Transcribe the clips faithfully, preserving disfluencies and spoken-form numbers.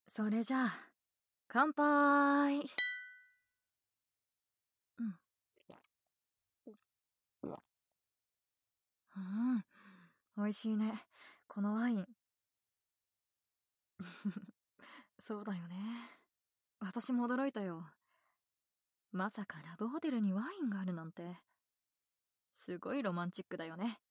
それじゃあ、乾杯。うん。うん、美味しいね、このワイン。そうだよね。私も驚いたよ。まさかラブホテルにワインがあるなんて。すごいロマンチックだよね。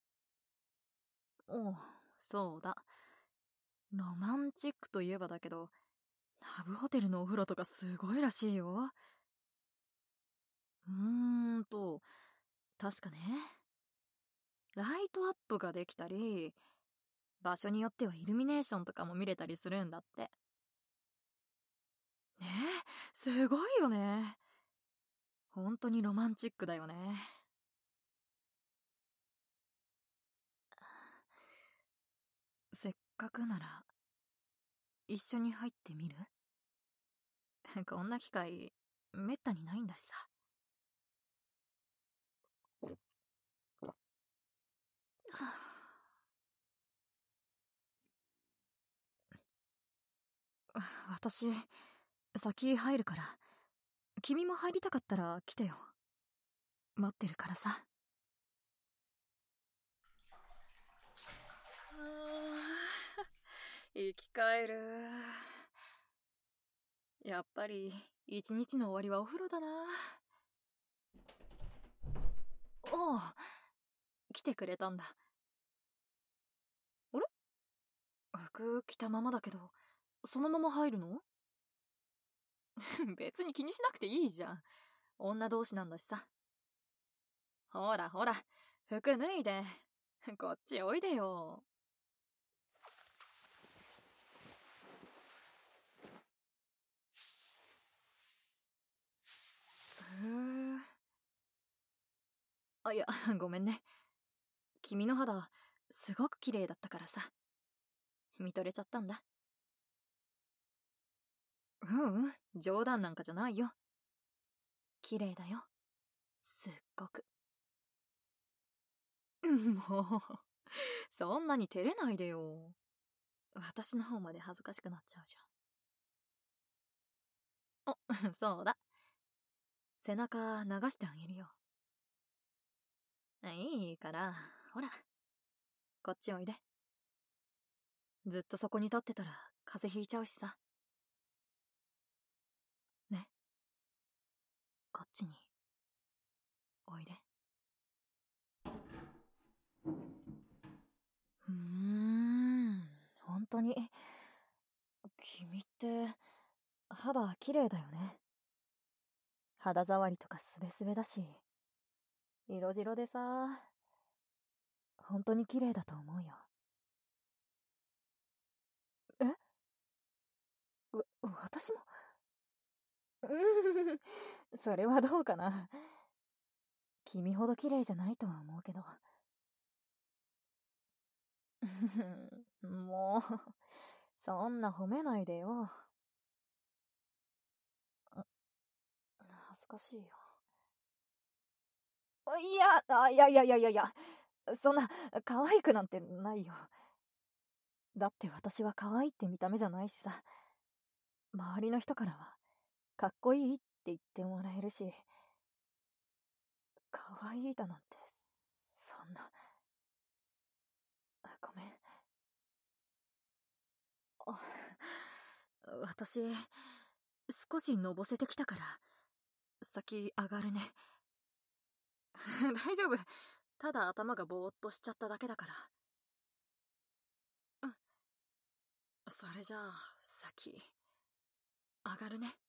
おう、そうだ。ロマンチックといえばだけど、ラブホテルのお風呂とかすごいらしいよ。うーんと、確かね。ライトアップができたり、場所によってはイルミネーションとかも見れたりするんだって。ねえ、すごいよね。本当にロマンチックだよね。せっかくなら、一緒に入ってみる？こんな機会、めったにないんだしさ。私、先入るから、君も入りたかったら来てよ。待ってるからさ。生き返る。やっぱり、一日の終わりはお風呂だな。おう、来てくれたんだ。あれ？服着たままだけど、そのまま入るの？別に気にしなくていいじゃん。女同士なんだしさ。ほらほら、服脱いで。こっちおいでよ。へえ。あ、いや、ごめんね。君の肌、すごく綺麗だったからさ。見とれちゃったんだ。ううん、冗談なんかじゃないよ。綺麗だよ。すっごく。もう、そんなに照れないでよ。私の方まで恥ずかしくなっちゃうじゃん。お、そうだ。背中流してあげるよ。いいから、ほら。こっちおいで。ずっとそこに立ってたら風邪ひいちゃうしさ。ね。こっちに、おいで。うーん、本当に。君って、肌綺麗だよね。肌触りとかスベスベだし、色白でさ、本当に綺麗だと思うよ。え？わ、私も？うーん、それはどうかな。君ほど綺麗じゃないとは思うけど。もう、そんな褒めないでよ。恥ずかしいよ。いや、あ、いやいやいやいやいや、そんな、可愛くなんてないよ。だって私は可愛いって見た目じゃないしさ。周りの人からは、かっこいいって言ってもらえるし、可愛いだなんて、そんな。ごめん。あ、私、少しのぼせてきたから、先上がるね。大丈夫。ただ頭がぼーっとしちゃっただけだから。うん。それじゃあ、先、上がるね。